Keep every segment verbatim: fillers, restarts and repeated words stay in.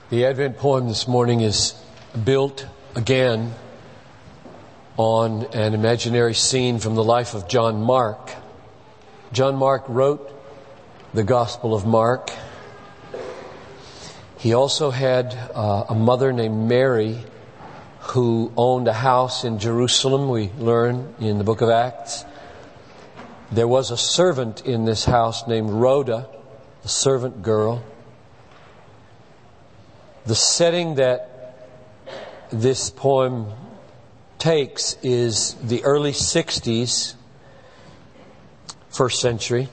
The Advent poem this morning is built again on an imaginary scene from the life of John Mark. John Mark wrote the Gospel of Mark. He also had uh, a mother named Mary who owned a house in Jerusalem, we learn in the book of Acts. There was a servant in this house named Rhoda, a servant girl. The setting that this poem takes is the early sixties, first century,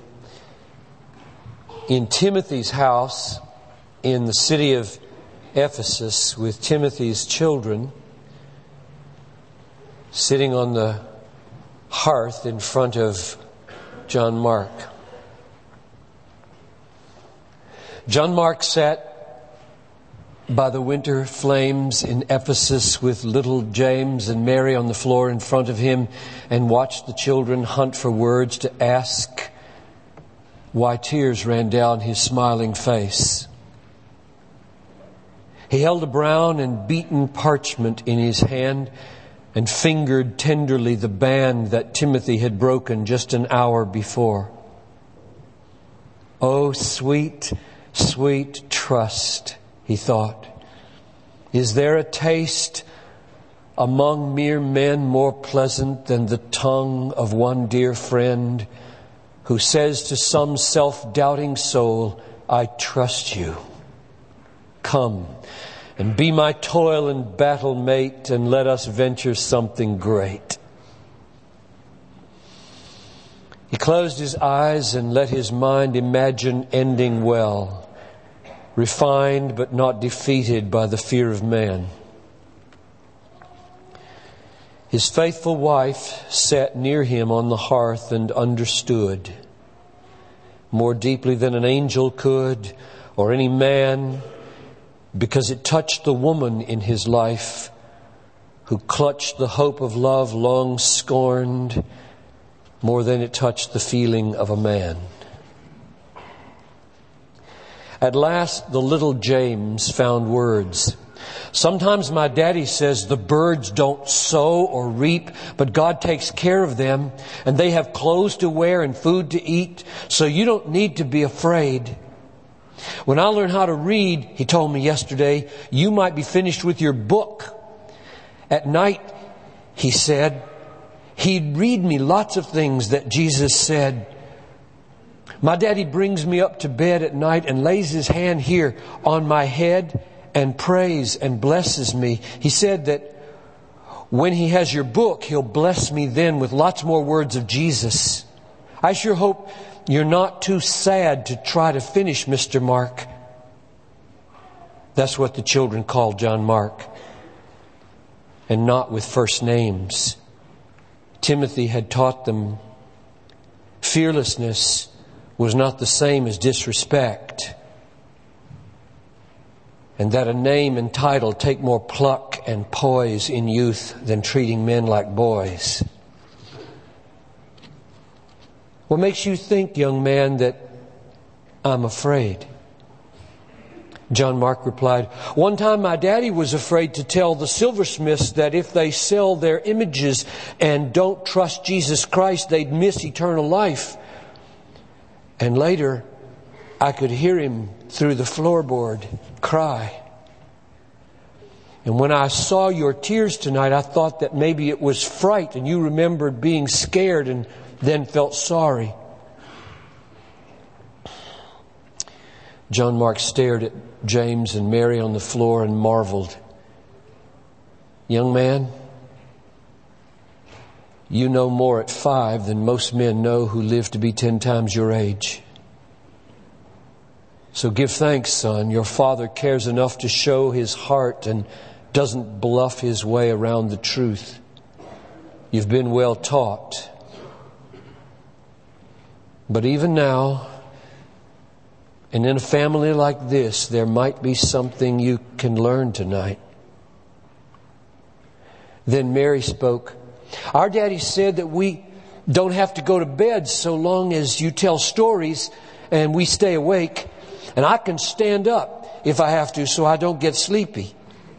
in Timothy's house in the city of Ephesus with Timothy's children sitting on the hearth in front of John Mark. John Mark sat by the winter flames in Ephesus with little James and Mary on the floor in front of him and watched the children hunt for words to ask why tears ran down his smiling face. He held a brown and beaten parchment in his hand and fingered tenderly the band that Timothy had broken just an hour before. Oh, sweet, sweet trust, he thought. Is there a taste among mere men more pleasant than the tongue of one dear friend who says to some self-doubting soul, I trust you. Come and be my toil and battle mate, and let us venture something great. He closed his eyes and let his mind imagine ending well, refined but not defeated by the fear of man. His faithful wife sat near him on the hearth and understood more deeply than an angel could or any man, because it touched the woman in his life who clutched the hope of love long scorned more than it touched the feeling of a man. At last, the little James found words. Sometimes my daddy says the birds don't sow or reap, but God takes care of them, and they have clothes to wear and food to eat, so you don't need to be afraid. When I learn how to read, he told me yesterday, you might be finished with your book. At night, he said, he'd read me lots of things that Jesus said. My daddy brings me up to bed at night and lays his hand here on my head and prays and blesses me. He said that when he has your book, he'll bless me then with lots more words of Jesus. I sure hope you're not too sad to try to finish, Mister Mark. That's what the children called John Mark, and not with first names. Timothy had taught them fearlessness was not the same as disrespect, and that a name and title take more pluck and poise in youth than treating men like boys. What makes you think, young man, that I'm afraid? John Mark replied, one time my daddy was afraid to tell the silversmiths that if they sell their images and don't trust Jesus Christ, they'd miss eternal life. And later, I could hear him through the floorboard cry. And when I saw your tears tonight, I thought that maybe it was fright and you remembered being scared and then felt sorry. John Mark stared at James and Mary on the floor and marveled. Young man, you know more at five than most men know who live to be ten times your age. So give thanks, son. Your father cares enough to show his heart and doesn't bluff his way around the truth. You've been well taught. But even now, and in a family like this, there might be something you can learn tonight. Then Mary spoke. Our daddy said that we don't have to go to bed so long as you tell stories and we stay awake. And I can stand up if I have to so I don't get sleepy."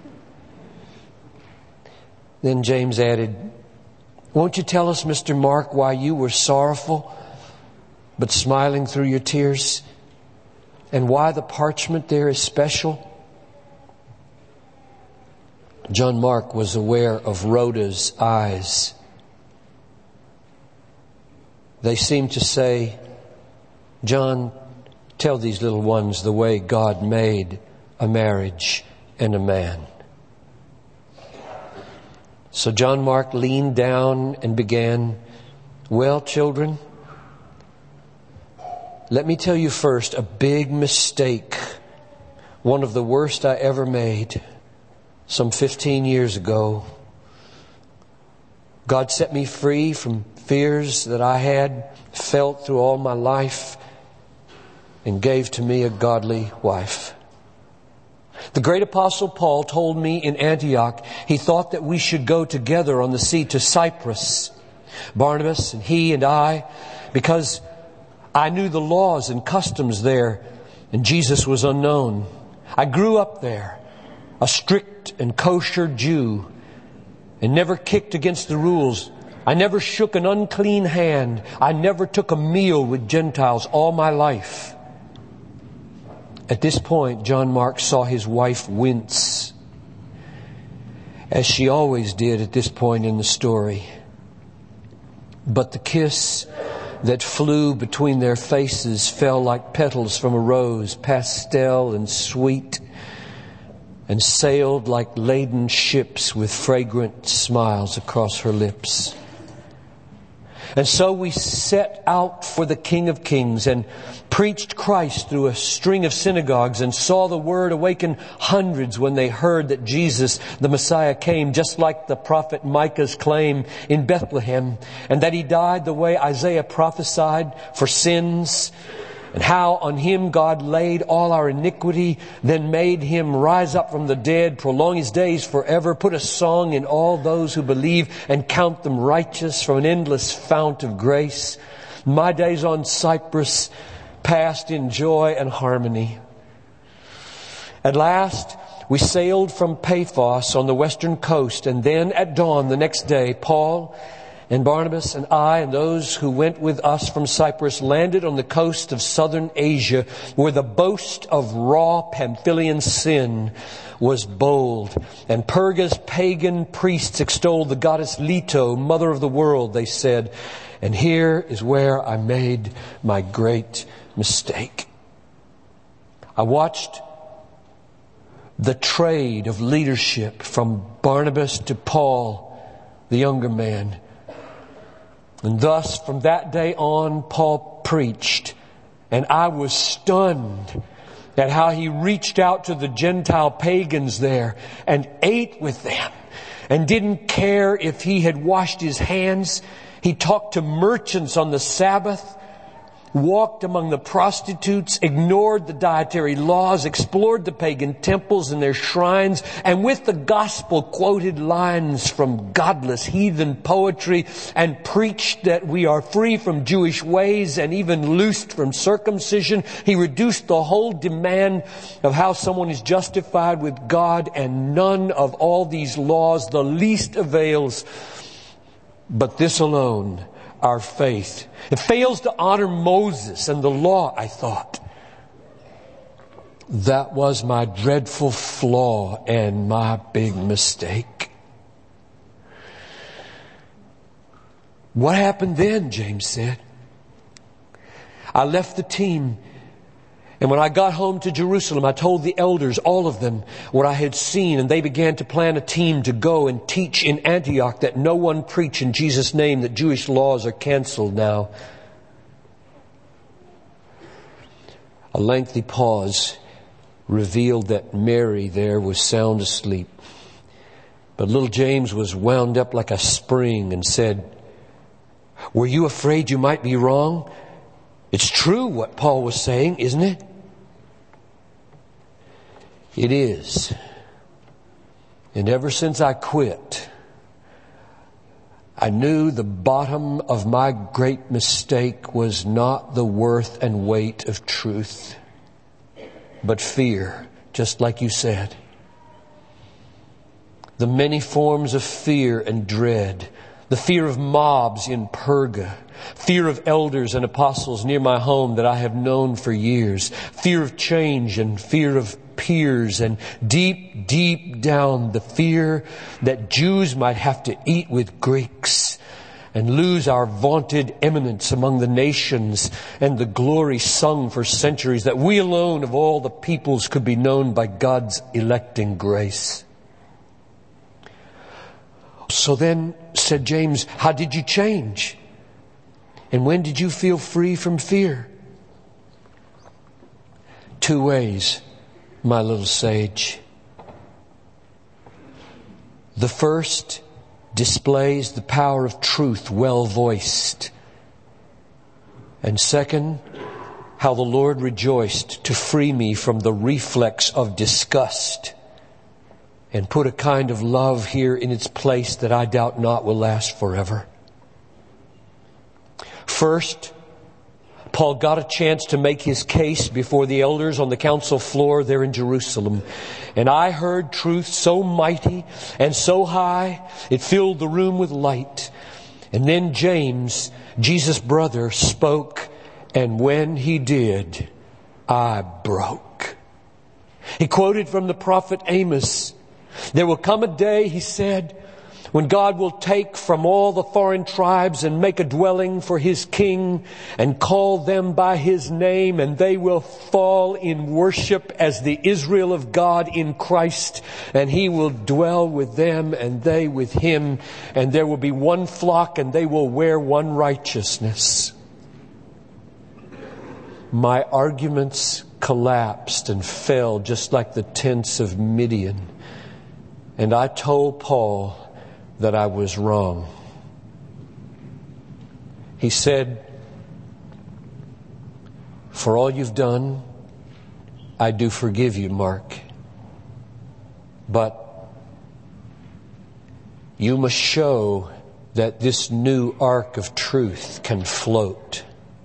Then James added, "Won't you tell us, Mister Mark, why you were sorrowful but smiling through your tears? And why the parchment there is special?" John Mark was aware of Rhoda's eyes. They seemed to say, "John, tell these little ones the way God made a marriage and a man." So John Mark leaned down and began, "Well, children, let me tell you first a big mistake, one of the worst I ever made, some fifteen years ago. God set me free from fears that I had felt through all my life and gave to me a godly wife. The great apostle Paul told me in Antioch he thought that we should go together on the sea to Cyprus, Barnabas and he and I, because I knew the laws and customs there and Jesus was unknown. I grew up there, a strict and kosher Jew, and never kicked against the rules. I never shook an unclean hand. I never took a meal with Gentiles all my life." At this point, John Mark saw his wife wince, as she always did at this point in the story. But the kiss that flew between their faces fell like petals from a rose, pastel and sweet, and sailed like laden ships with fragrant smiles across her lips. And so we set out for the King of Kings and preached Christ through a string of synagogues and saw the word awaken hundreds when they heard that Jesus, the Messiah, came just like the prophet Micah's claim in Bethlehem, and that He died the way Isaiah prophesied for sins, and how on Him God laid all our iniquity, then made Him rise up from the dead, prolong His days forever, put a song in all those who believe, and count them righteous from an endless fount of grace. My days on Cyprus passed in joy and harmony. At last, we sailed from Paphos on the western coast, and then at dawn the next day, Paul and Barnabas and I and those who went with us from Cyprus landed on the coast of southern Asia, where the boast of raw Pamphylian sin was bold. And Perga's pagan priests extolled the goddess Leto, mother of the world, they said. And here is where I made my great mistake. I watched the trade of leadership from Barnabas to Paul, the younger man. And thus, from that day on, Paul preached. And I was stunned at how he reached out to the Gentile pagans there and ate with them and didn't care if he had washed his hands. He talked to merchants on the Sabbath, walked among the prostitutes, ignored the dietary laws, explored the pagan temples and their shrines, and with the gospel quoted lines from godless heathen poetry and preached that we are free from Jewish ways and even loosed from circumcision. He reduced the whole demand of how someone is justified with God, and none of all these laws the least avails, but this alone, our faith. It fails to honor Moses and the law, I thought. That was my dreadful flaw and my big mistake. What happened then, James said. I left the team, and when I got home to Jerusalem, I told the elders, all of them, what I had seen, and they began to plan a team to go and teach in Antioch that no one preach in Jesus' name, that Jewish laws are canceled now. A lengthy pause revealed that Mary there was sound asleep. But little James was wound up like a spring and said, "Were you afraid you might be wrong? It's true what Paul was saying, isn't it?" It is. And ever since I quit, I knew the bottom of my great mistake was not the worth and weight of truth, but fear just like you said. The many forms of fear and dread, the fear of mobs in Perga, fear of elders and apostles near my home that I have known for years, fear of change and fear of peers, and deep, deep down the fear that Jews might have to eat with Greeks and lose our vaunted eminence among the nations and the glory sung for centuries, that we alone of all the peoples could be known by God's electing grace. So then, said James, how did you change? And when did you feel free from fear? Two ways, my little sage. The first displays the power of truth well voiced. And second, how the Lord rejoiced to free me from the reflex of disgust and put a kind of love here in its place that I doubt not will last forever. First, Paul got a chance to make his case before the elders on the council floor there in Jerusalem. And I heard truth so mighty and so high, it filled the room with light. And then James, Jesus' brother, spoke, and when he did, I broke. He quoted from the prophet Amos. There will come a day, he said, when God will take from all the foreign tribes and make a dwelling for His king and call them by His name, and they will fall in worship as the Israel of God in Christ, and He will dwell with them and they with Him, and there will be one flock and they will wear one righteousness. My arguments collapsed and fell just like the tents of Midian. And I told Paul that I was wrong. He said, for all you've done, I do forgive you, Mark. But you must show that this new ark of truth can float.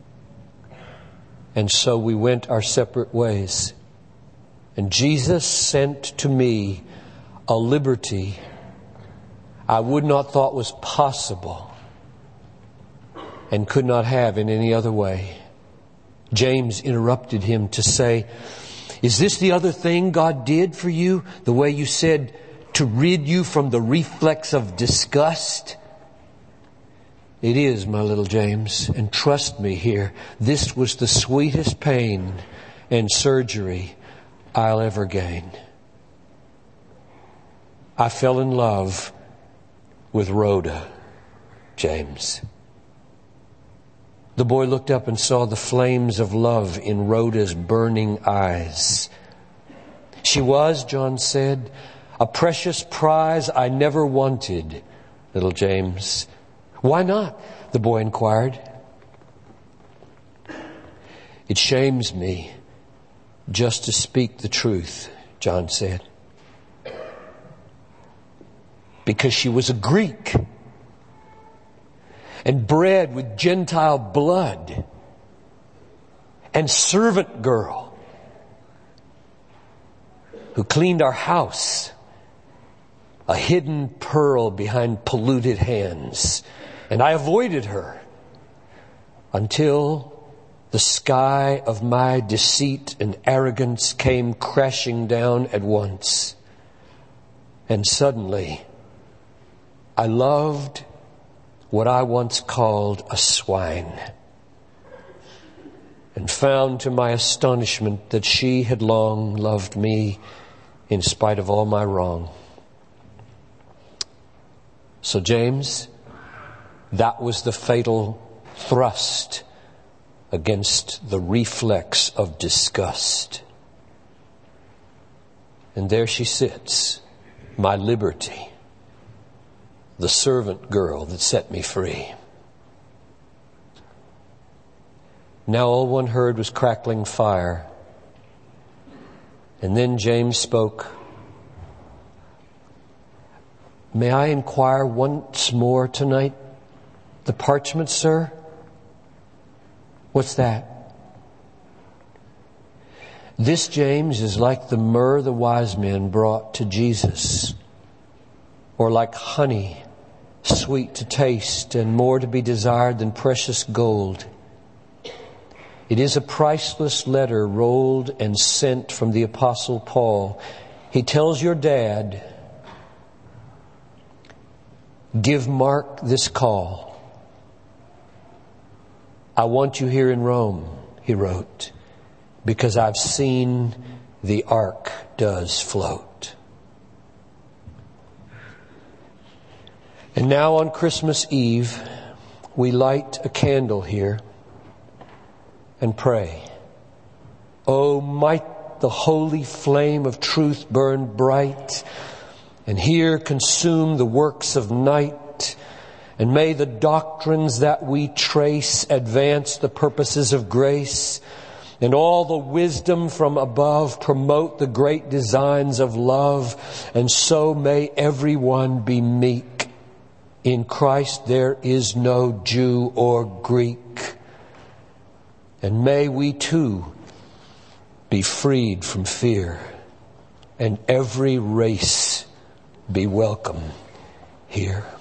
And so we went our separate ways. And Jesus sent to me a liberty I would not thought was possible and could not have in any other way. James interrupted him to say, is this the other thing God did for you? The way you said to rid you from the reflex of disgust? It is, my little James, and trust me here, this was the sweetest pain and surgery I'll ever gain. I fell in love with Rhoda, James. The boy looked up and saw the flames of love in Rhoda's burning eyes. She was, John said, a precious prize I never wanted, little James. Why not? The boy inquired. It shames me just to speak the truth, John said. Because she was a Greek and bred with Gentile blood and servant girl who cleaned our house, a hidden pearl behind polluted hands. And I avoided her until the sky of my deceit and arrogance came crashing down at once. And suddenly, I loved what I once called a swine, and found to my astonishment that she had long loved me in spite of all my wrong. So James, that was the fatal thrust against the reflex of disgust. And there she sits, my liberty, the servant girl that set me free. Now all one heard was crackling fire. And then James spoke. May I inquire once more tonight? The parchment, sir? What's that? This James is like the myrrh the wise men brought to Jesus, or like honey, sweet to taste and more to be desired than precious gold. It is a priceless letter rolled and sent from the Apostle Paul. He tells your dad, give Mark this call. I want you here in Rome, he wrote, because I've seen the ark does float. And now on Christmas Eve, we light a candle here and pray. Oh, might the holy flame of truth burn bright, and here consume the works of night, and may the doctrines that we trace advance the purposes of grace, and all the wisdom from above promote the great designs of love, and so may everyone be meek. In Christ there is no Jew or Greek. And may we too be freed from fear, and every race be welcome here.